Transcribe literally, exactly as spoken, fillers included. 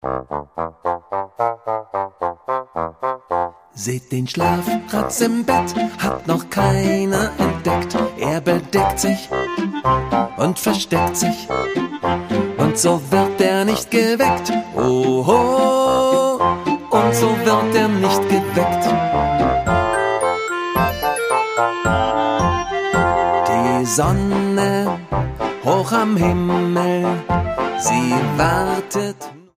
Seht den Schlafratz im Bett, hat noch keiner entdeckt. Er bedeckt sich und versteckt sich, und so wird er nicht geweckt. Oho, und so wird er nicht geweckt. Die Sonne hoch am Himmel, sie wartet